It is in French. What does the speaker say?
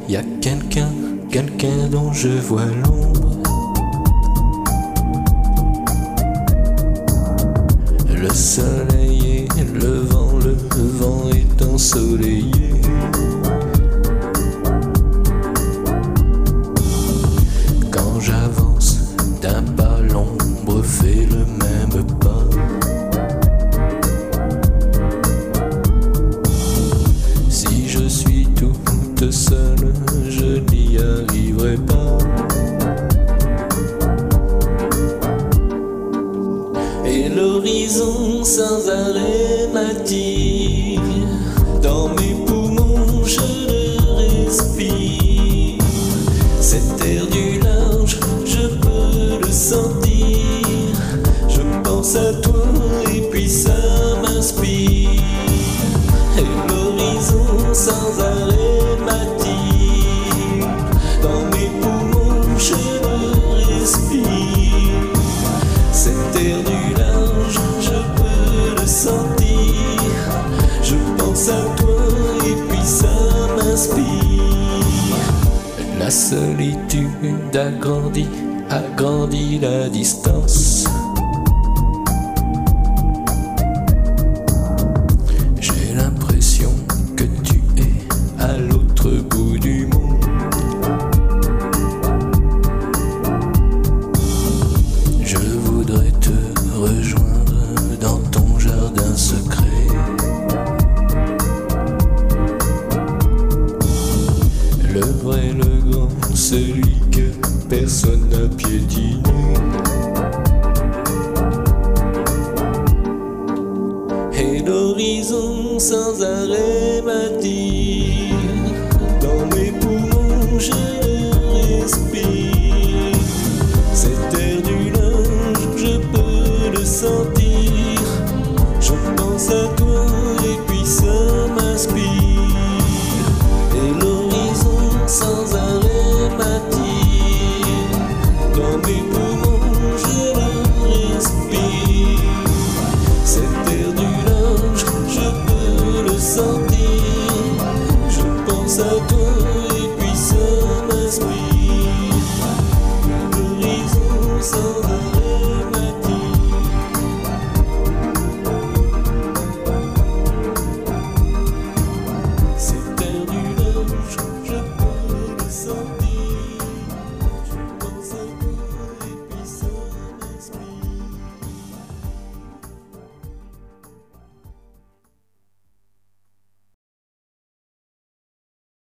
Y a quelqu'un dont je vois l'ombre. Le soleil est levant, le vent est ensoleillé. Quand j'avance d'un pas, l'ombre fait le même pas. Si je suis toute seule, je n'y arriverai pas. Et l'horizon sans arrêt m'attire. Dans mes poumons je le respire. Cet air du large, je peux le sentir. Je pense à toi et puis ça m'inspire. Et l'horizon sans arrêt m'attire. Dans mes poumons je le respire. Cet air du large, je peux le sentir. Je pense à toi et puis ça m'inspire. La solitude agrandit la distance. J'ai l'impression que tu es à l'autre bout du monde. Je voudrais te rejoindre dans ton jardin secret. Le vrai, le grand, celui que personne n'a piétiné. Et l'horizon sans arrêt m'attire. Dans mes poumons je